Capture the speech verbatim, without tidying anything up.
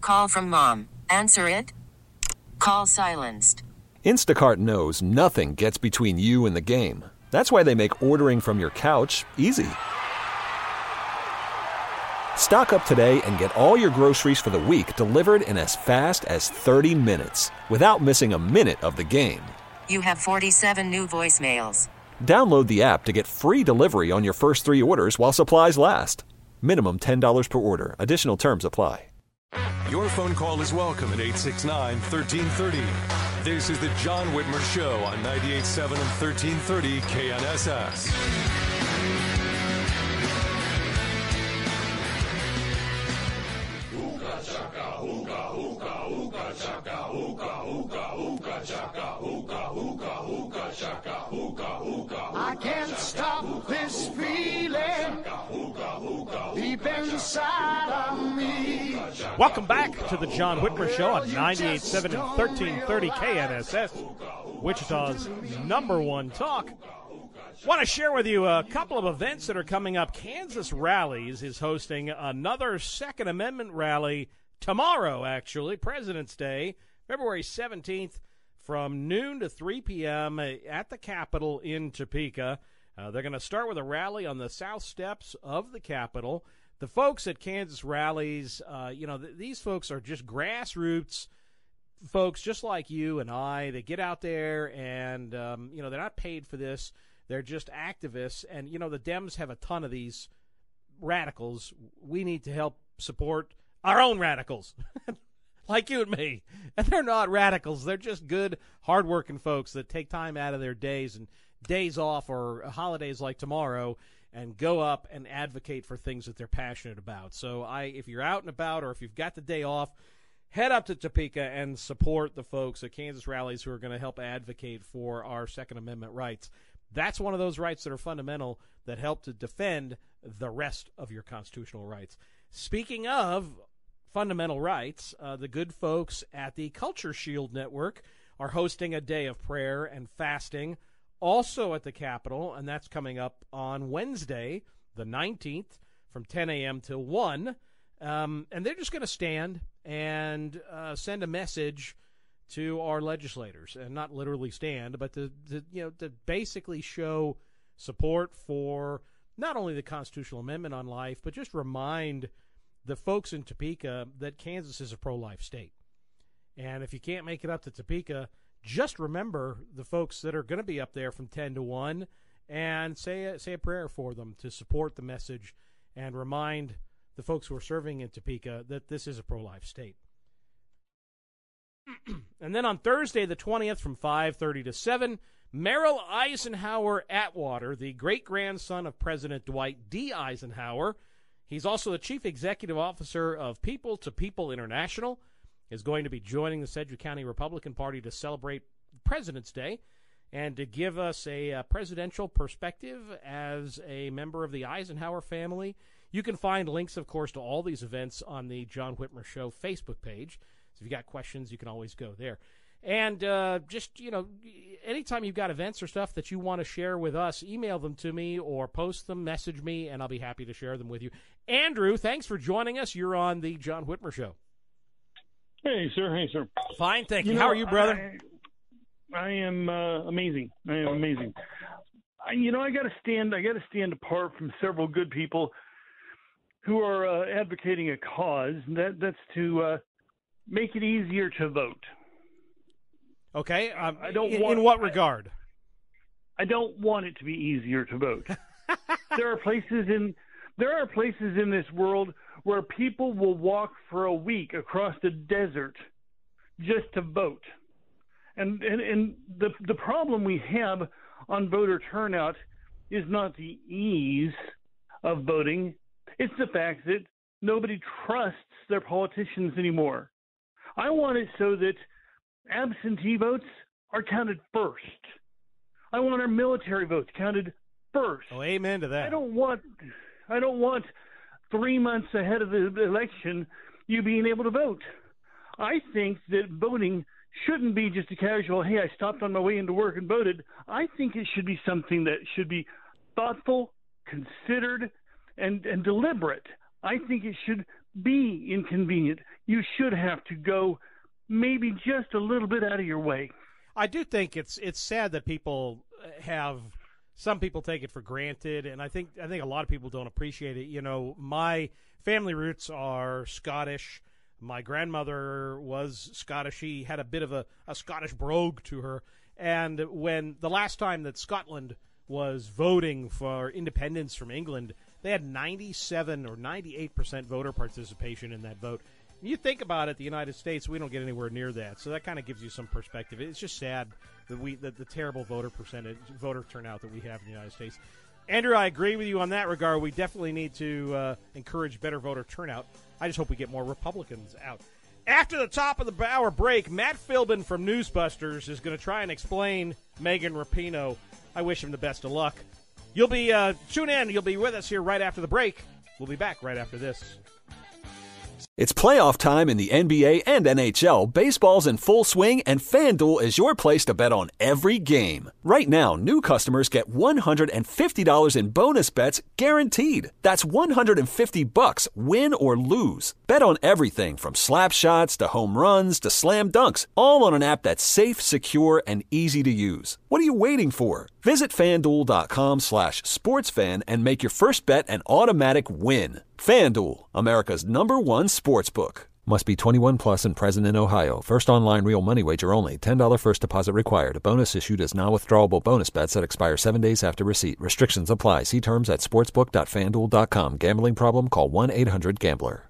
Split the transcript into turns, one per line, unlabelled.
Call from mom. Answer it. Call silenced.
Instacart knows nothing gets between you and the game. That's why they make ordering from your couch easy. Stock up today and get all your groceries for the week delivered in as fast as thirty minutes without missing a minute of the game.
You have forty-seven new voicemails.
Download the app to get free delivery on your first three orders while supplies last. Minimum ten dollars per order. Additional terms apply.
Your phone call is welcome at eight six nine, one three three zero. This is the John Whitmer Show on ninety-eight point seven and thirteen thirty K N S S.
I can't stop this feeling deep inside of me.
Welcome back to the John Whitmer Show on ninety-eight point seven and thirteen thirty K N S S, Wichita's number one talk. Want to share with you a couple of events that are coming up. Kansas Rallies is hosting another Second Amendment rally tomorrow, actually, President's Day, February seventeenth, from noon to three p.m. at the Capitol in Topeka. Uh, they're going to start with a rally on the south steps of the Capitol. The folks at Kansas Rallies, uh, you know, th- these folks are just grassroots folks just like you and I. They get out there and, um, you know, they're not paid for this. They're just activists. And, you know, the Dems have a ton of these radicals. We need to help support our own radicals, like you and me. And they're not radicals. They're just good, hardworking folks that take time out of their days and days off or holidays like tomorrow and go up and advocate for things that they're passionate about. So I, if you're out and about or if you've got the day off, head up to Topeka and support the folks at Kansas Rallies who are going to help advocate for our Second Amendment rights. That's one of those rights that are fundamental that help to defend the rest of your constitutional rights. Speaking of fundamental rights, uh, the good folks at the Culture Shield Network are hosting a day of prayer and fasting also at the Capitol, and that's coming up on Wednesday, the nineteenth, from ten a.m. till one. Um, and they're just going to stand and uh, send a message to our legislators, and not literally stand, but to, to you know to basically show support for not only the constitutional amendment on life, but just remind the folks in Topeka that Kansas is a pro-life state. And if you can't make it up to Topeka, just remember the folks that are going to be up there from ten to one and say a, say a prayer for them to support the message and remind the folks who are serving in Topeka that this is a pro-life state. And then on Thursday the twentieth from five thirty to seven, Merrill Eisenhower Atwater, the great-grandson of President Dwight D. Eisenhower, he's also the chief executive officer of People to People International, is going to be joining the Sedgwick County Republican Party to celebrate President's Day and to give us a uh, presidential perspective as a member of the Eisenhower family. You can find links, of course, to all these events on the John Whitmer Show Facebook page. So if you got questions, you can always go there. And uh, just, you know, anytime you've got events or stuff that you want to share with us, email them to me or post them, message me, and I'll be happy to share them with you. Andrew, thanks for joining us. You're on the John Whitmer Show.
Hey, sir. Hey, sir.
Fine, thank you.
you
How
know,
are you, brother?
I, I am uh, amazing. I am amazing. I, you know, I got to stand. I got to stand apart from several good people who are uh, advocating a cause. And that that's to uh, make it easier to vote.
Okay. Um,
I don't.
In,
want,
in what regard?
I, I don't want it to be easier to vote. there are places in there are places in this world where people will walk for a week across the desert just to vote. And and, and the the problem we have on voter turnout is not the ease of voting. It's the fact that nobody trusts their politicians anymore. I want it so that absentee votes are counted first. I want our military votes counted first.
Oh, amen to that.
I don't want I don't want three months ahead of the election you being able to vote. I think that voting shouldn't be just a casual, hey, I stopped on my way into work and voted. I think it should be something that should be thoughtful, considered, and, and deliberate. I think it should be inconvenient. You should have to go maybe just a little bit out of your way.
I do think it's it's sad that people have some people take it for granted, and I think I think a lot of people don't appreciate it. You know, my family roots are Scottish. My grandmother was Scottish. She had a bit of a, a Scottish brogue to her. And when the last time that Scotland was voting for independence from England, they had ninety-seven or ninety-eight percent voter participation in that vote. You think about it, the United States, we don't get anywhere near that. So that kind of gives you some perspective. It's just sad that we that the terrible voter percentage, voter turnout that we have in the United States. Andrew, I agree with you on that regard. We definitely need to uh, encourage better voter turnout. I just hope we get more Republicans out. After the top of the hour break, Matt Philbin from Newsbusters is going to try and explain Megan Rapinoe. I wish him the best of luck. You'll be uh, tune in. You'll be with us here right after the break. We'll be back right after this.
It's playoff time in the N B A and N H L. Baseball's in full swing, and FanDuel is your place to bet on every game. Right now, new customers get one hundred fifty dollars in bonus bets guaranteed. That's one hundred fifty bucks, win or lose. Bet on everything from slap shots to home runs to slam dunks, all on an app that's safe, secure, and easy to use. What are you waiting for? Visit FanDuel.com slash SportsFan and make your first bet an automatic win. FanDuel, America's number one sportsbook. Must be twenty-one plus and present in Ohio. First online real money wager only. ten dollars first deposit required. A bonus issued as non-withdrawable bonus bets that expire seven days after receipt. Restrictions apply. See terms at sportsbook dot fanduel dot com. Gambling problem? Call one eight hundred gambler.